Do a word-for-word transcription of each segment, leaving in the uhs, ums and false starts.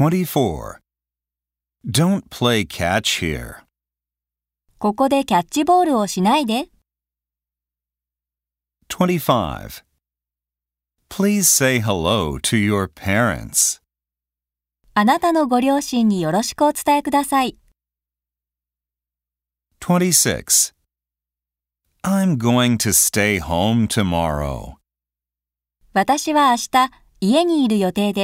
twenty-four. Don't play catch here. ここでキャッチボールをしないで。 twenty-five. Please say hello to your parents. あなたのご両親によろしくお伝えください。 twenty-six. I'm going to stay home tomorrow. 私は明日、家にいる予定です。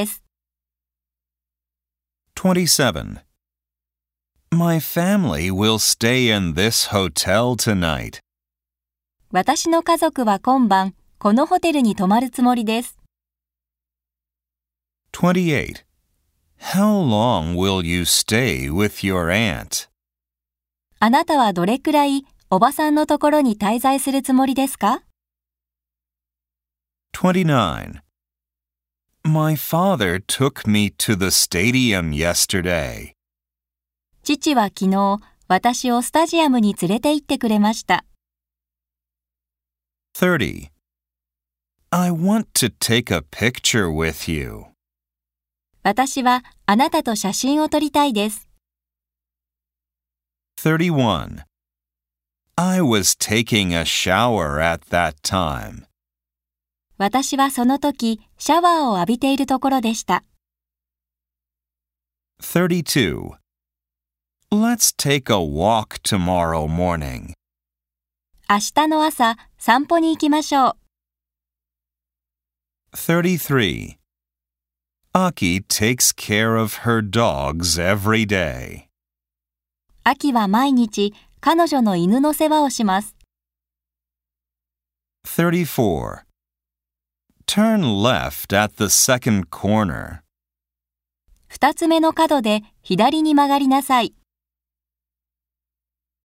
twenty-seven. My family will stay in this hotel tonight. 私の家族は今晩、このホテルに泊まるつもりです。 twenty-eight. How long will you stay with your aunt? あなたはどれくらいおばさんのところに滞在するつもりですか？ twenty-nine. My father took me to the stadium yesterday. 父は昨日、私をスタジアムに連れて行ってくれました。 thirty. I want to take a picture with you. 私はあなたと写真を撮りたいです。 thirty-one. I was taking a shower at that time. 私はその時、シャワーを浴びているところでした。 thirty-two. Let's take a walk tomorrow morning. 明日の朝、散歩に行きましょう。 thirty-three. Aki takes care of her dogs every day. 秋は毎日、彼女の犬の世話をします。 thirty-four. Turn left at the second corner. 二つ目の角で左に曲がりなさい。